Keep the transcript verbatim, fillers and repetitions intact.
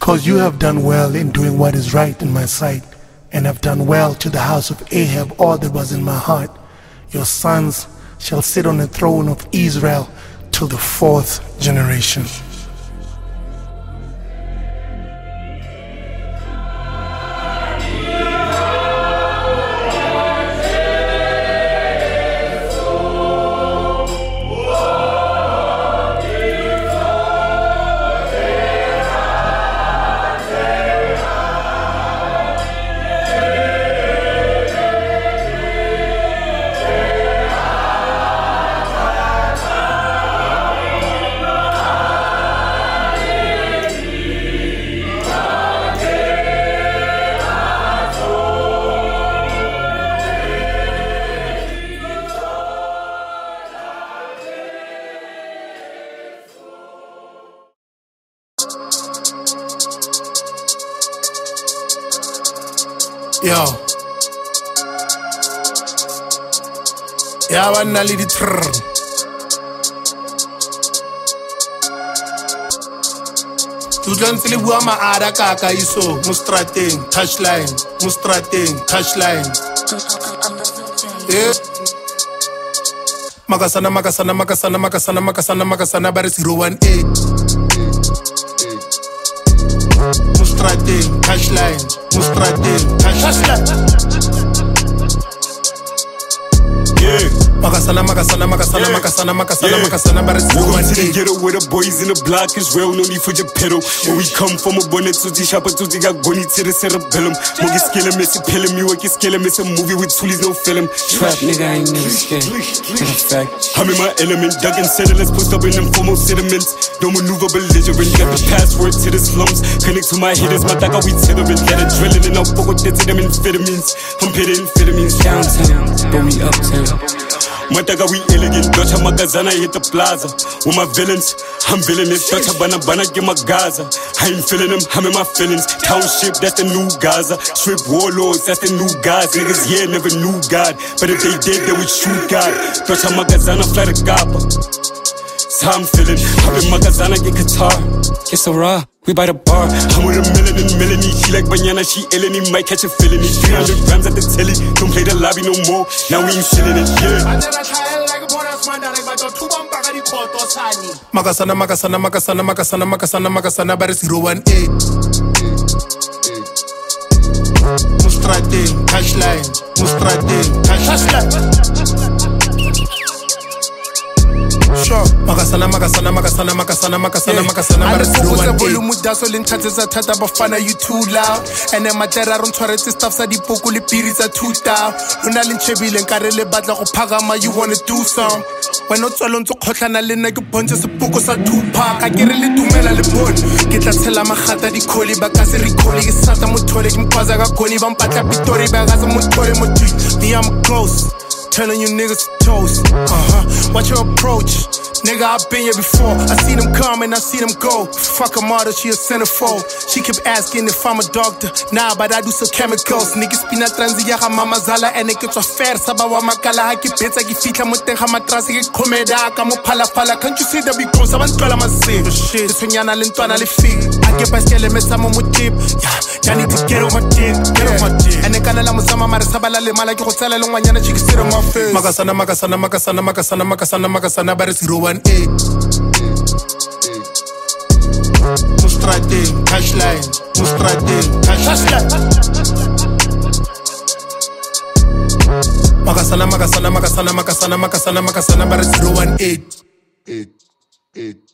Because you have done well in doing what is right in my sight, and have done well to the house of Ahab all that was in my heart. Your sons shall sit on the throne of Israel till the fourth generation. Yo. Ya banna le di trrr. Tutla ntse le bua maara kaka iso mo strateng touchline mo strateng touchline. Eh. Makasana makasana makasana makasana makasana makasana bare zero one eight. Mo strateng touchline. Mustrating, touchline. Yeah. Makasana, makasana, makasana, yeah. makasana, makasana, yeah. makasana, but it's welcome to the ghetto where the boys in the block is real, no need for your pedal. Where we come from a bonnet to the shop, to the goni to the cerebellum. Mogi scale miss a pillar, me work scale miss a movie with toolies, no film. Trap nigga, I ain't never scared. In fact, I'm in my element, dug and settle, let's post up in them foremost sediments. Don't maneuver belligerent, got the password to the slums. Connect to my hitters, my dagger, we tethering. Got adrenaline, I'll fuck with to them amphetamines. I'm pitting amphetamines downtown, but we uptown. Mataga we elegant, Dutch Magazana hit the plaza. With my villains, I'm villainous. Dutch Bana Bana give my Gaza. I ain't feeling them, I'm in my feelings. Township, that's the new Gaza. Strip warlords, that's the new guys. Niggas, yeah, never knew God. But if they did, they would shoot God. Dutch Magazana fly the Gaba. So I'm feeling, I'm in Magazana get Qatar. Get so raw, we by the bar. I'm with a melanin, Melanie. She like banana, she Eleni. Might catch a felony. three hundred grams at the telly. Don't play the lobby no more. Now we ain't chillin' it, yeah. Makasana, makasana, makasana, makasana, makasana, makasana, bare zero one eight. Mustrating, touchline. Mustrating, touchline. Sure. Makasana, makasana, makasana, makasana, makasana, makasana, bare zero one eight. Volume daso le nthatsetsa thata bafana you too loud. Ene matera ron tshwaretse stuff sa dipoko le piri tsa two down. Lona le nchebile nkare le batla go phagama, you wanna do some. When o tswalo ntse khotlana le nna ke bontshe sepoko sa Tupac. A kere le dumela le bone. Ke tla tshela magata di kholi ba ka se recall ke sata mothole ke mphaza ka khoni ba mpatla pitori ba ga se mothole mothi. Me I'm close. Telling you niggas to toast. Uh-huh. Watch your approach. Nigga, I've been here before. I see them come and I see them go. Fuck a mother, she a centerfold. She kept asking if I'm a doctor. Nah, but I do some chemicals. Niggas pina transi ya ga mama zala and it gets a fair. Saba wa makala ha ki betsa ki fitla mo teng ga matrasi ke khomeda ka mo phala phala. Can't you see the big cause? Abantu la masebe. Shit, tshonyana le ntwana le fig. I get baskele mesa mo mo tip. Yeah, I need to get on my dick, get on my dick. And kana la mo sama mara sabala le mala ke go tsela le ngwanyana chikisiro mo. Makasana, makasana, makasana, makasana, makasana, makasana, bare zero one eight. Mustrating, touchline. Mustrating, touchline. Makasana, makasana, makasana, makasana, makasana, makasana, bare zero one eight. Eight, eight.